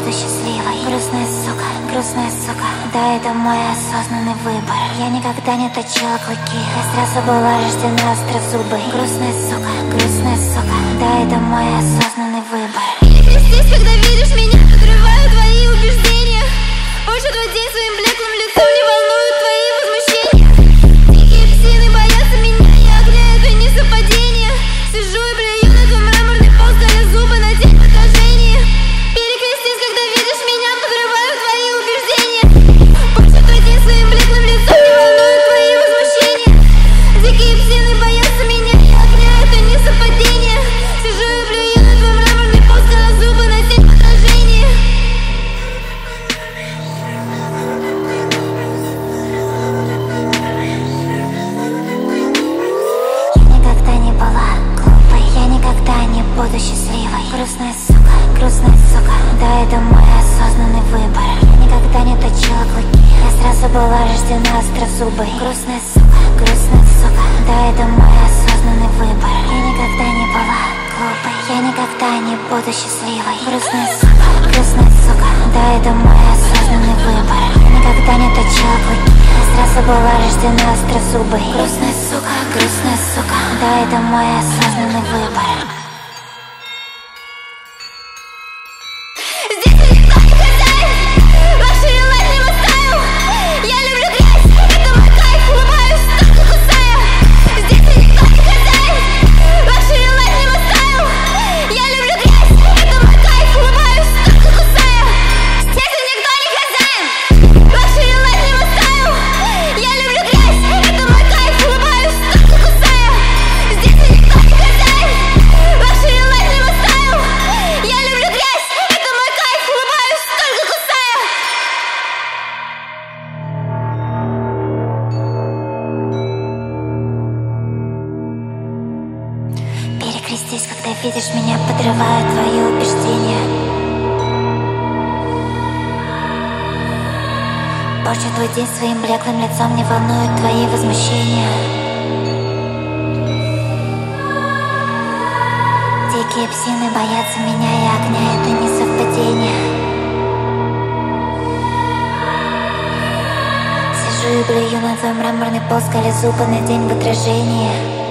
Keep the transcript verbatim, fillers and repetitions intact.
буду счастливой. Грустная сука, грустная сука, да, это мой осознанный выбор. Я никогда не точила клыки, я сразу была рождена острозубой. Грустная сука, грустная сука, да, это мой осознанный выбор. Здесь, когда видишь меня, подрываю твои убеждения. Больше твой день своим блеклым лицом не волнуют твои возмущения. Дикие псины боятся меня, я огня, это не совпадение. Сижу и блюю на твой мраморный пол, скаля зубы на день отражения. Перекрестись, когда видишь меня, подрываю твои убеждения. Больше твой день своим блеклым лицом не волнуют твои возмущения. Дикие псины боятся меня, я огня, это не совпадение. Сижу и блюю на твой мраморный пол, скаля зубы на день отражения. Никогда не была глупой, я никогда не буду счастливой. Грустная сука, грустная сука, да, это мой осознанный выбор. Я никогда не точила клыки, я сразу была рождена острозубой. Грустная сука, грустная сука, да, это мой осознанный выбор. Я никогда не была глупой, я никогда не буду счастливой. Грустная сука, грустная сука, да, это мой осознанный выбор. Я никогда не точила клыки, я сразу была рождена острозубой. Грустная сука, грустная сука, да, это мой осознанный выбор. Здесь никто не хозяин, лакшери лайф не мой стайл. Я люблю грязь, это мой кайф, улыбаюсь, только кусая. Здесь никто не хозяин, лакшери лайф не мой стайл. Я люблю грязь, это мой кайф, улыбаюсь, только кусая. Здесь никто не хозяин, лакшери лайф не мой стайл. Я люблю грязь, это мой кайф, улыбаюсь, только кусая. Здесь никто не хозяин, лакшери лайф не мой стайл. Я люблю грязь, это мой кайф, улыбаюсь, только кусая. Перекрестись, когда видишь меня, подрываю твои убеждения. Позже твой день своим блеклым лицом не волнуют твои возмущения. Дикие псины боятся меня и огня, это не совпадение. Сижу и блюю на твой мраморный пол, скаля зубы на день в отражении.